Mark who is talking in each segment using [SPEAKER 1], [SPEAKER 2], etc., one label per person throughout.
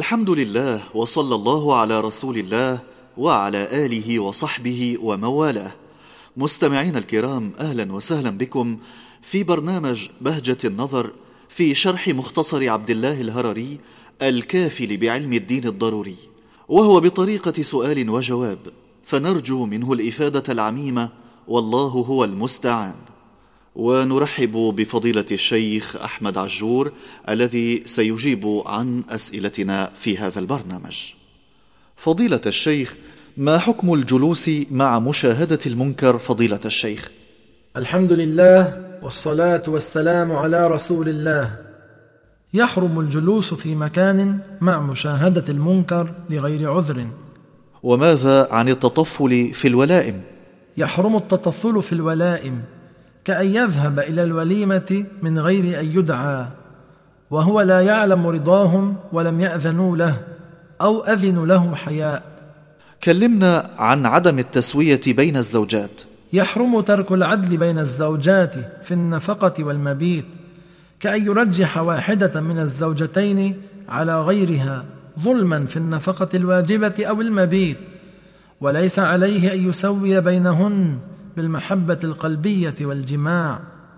[SPEAKER 1] الحمد لله، وصلى الله على رسول الله وعلى آله وصحبه وموالاه. مستمعين الكرام، أهلا وسهلا بكم في برنامج بهجة النظر في شرح مختصر عبد الله الهرري الكافل بعلم الدين الضروري، وهو بطريقة سؤال وجواب، فنرجو منه الإفادة العميمة، والله هو المستعان. ونرحب بفضيلة الشيخ أحمد عجور الذي سيجيب عن أسئلتنا في هذا البرنامج. فضيلة الشيخ، ما حكم الجلوس مع مشاهدة المنكر فضيلة الشيخ؟
[SPEAKER 2] الحمد لله والصلاة والسلام على رسول الله. يحرم الجلوس في مكان مع مشاهدة المنكر لغير عذر.
[SPEAKER 1] وماذا عن التطفل في الولائم؟
[SPEAKER 2] يحرم التطفل في الولائم، كأن يذهب إلى الوليمة من غير أن يدعى وهو لا يعلم رضاهم ولم يأذنوا له أو أذنوا له حياء.
[SPEAKER 1] كلمنا عن عدم التسوية بين الزوجات.
[SPEAKER 2] يحرم ترك العدل بين الزوجات في النفقة والمبيت، كأن يرجح واحدة من الزوجتين على غيرها ظلما في النفقة الواجبة أو المبيت، وليس عليه أن يسوي بينهن بالمحبة القلبية والجماع.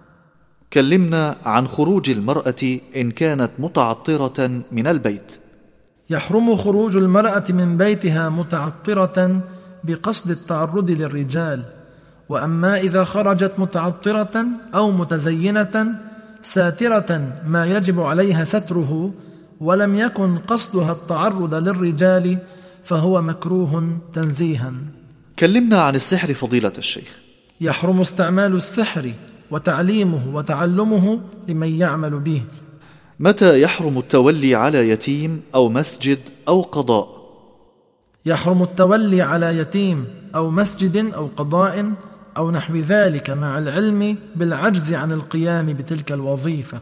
[SPEAKER 1] كلمنا عن خروج المرأة إن كانت متعطرة من البيت.
[SPEAKER 2] يحرم خروج المرأة من بيتها متعطرة بقصد التعرض للرجال، وأما إذا خرجت متعطرة أو متزينة ساترة ما يجب عليها ستره ولم يكن قصدها التعرض للرجال فهو مكروه تنزيها.
[SPEAKER 1] كلمنا عن السحر فضيلة الشيخ.
[SPEAKER 2] يحرم استعمال السحر وتعليمه وتعلمه لمن يعمل به.
[SPEAKER 1] متى يحرم التولي على يتيم أو مسجد أو قضاء؟
[SPEAKER 2] يحرم التولي على يتيم أو مسجد أو قضاء أو نحو ذلك مع العلم بالعجز عن القيام بتلك الوظيفة.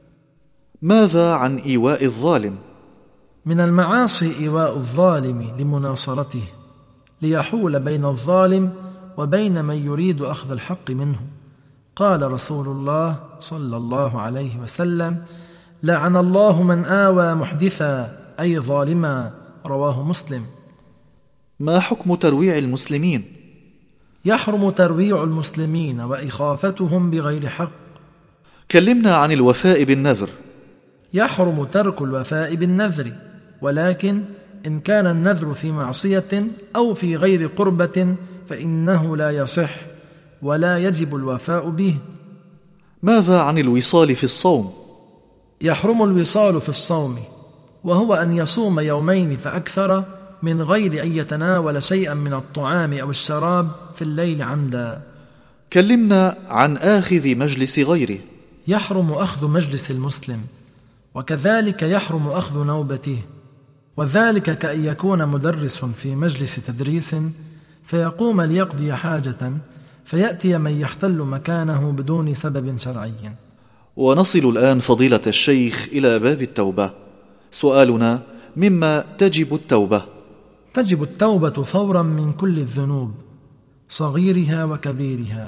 [SPEAKER 1] ماذا عن إيواء الظالم؟
[SPEAKER 2] من المعاصي إيواء الظالم لمناصرته، ليحول بين الظالم وبين من يريد أخذ الحق منه. قال رسول الله صلى الله عليه وسلم: لعن الله من آوى محدثا أي ظالما، رواه مسلم.
[SPEAKER 1] ما حكم ترويع المسلمين؟
[SPEAKER 2] يحرم ترويع المسلمين وإخافتهم بغير حق.
[SPEAKER 1] كلمنا عن الوفاء بالنذر.
[SPEAKER 2] يحرم ترك الوفاء بالنذر، ولكن إن كان النذر في معصية أو في غير قربة فإنه لا يصح ولا يجب الوفاء به.
[SPEAKER 1] ماذا عن الوصال في الصوم؟
[SPEAKER 2] يحرم الوصال في الصوم، وهو أن يصوم يومين فأكثر من غير أن يتناول شيئا من الطعام أو الشراب في الليل عمدا.
[SPEAKER 1] كلمنا عن آخذ مجلس غيره.
[SPEAKER 2] يحرم أخذ مجلس المسلم، وكذلك يحرم أخذ نوبته، وذلك كأن يكون مدرس في مجلس تدريس فيقوم ليقضي حاجة فيأتي من يحتل مكانه بدون سبب شرعي.
[SPEAKER 1] ونصل الآن فضيلة الشيخ إلى باب التوبة. سؤالنا: مما تجب التوبة؟
[SPEAKER 2] تجب التوبة فورا من كل الذنوب صغيرها وكبيرها.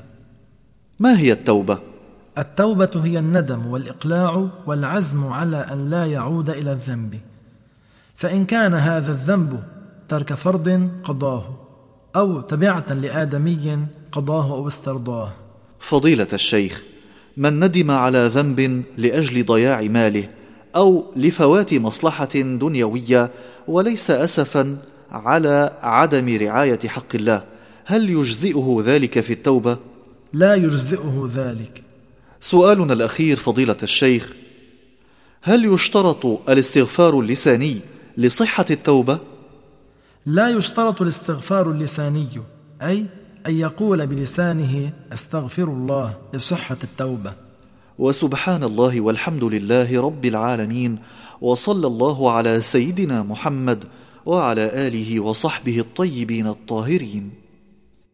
[SPEAKER 1] ما هي التوبة؟
[SPEAKER 2] التوبة هي الندم والإقلاع والعزم على أن لا يعود إلى الذنب، فإن كان هذا الذنب ترك فرض قضاه، أو تبعة لآدمي قضاه أو استرضاه.
[SPEAKER 1] فضيلة الشيخ، من ندم على ذنب لأجل ضياع ماله أو لفوات مصلحة دنيوية وليس أسفا على عدم رعاية حق الله، هل يجزئه ذلك في التوبة؟
[SPEAKER 2] لا يجزئه ذلك.
[SPEAKER 1] سؤالنا الأخير فضيلة الشيخ: هل يشترط الاستغفار اللساني لصحة التوبة؟
[SPEAKER 2] لا يشترط الاستغفار اللساني، أي أن يقول بلسانه أستغفر الله لصحة التوبة.
[SPEAKER 1] وسبحان الله والحمد لله رب العالمين، وصلى الله على سيدنا محمد وعلى آله وصحبه الطيبين الطاهرين.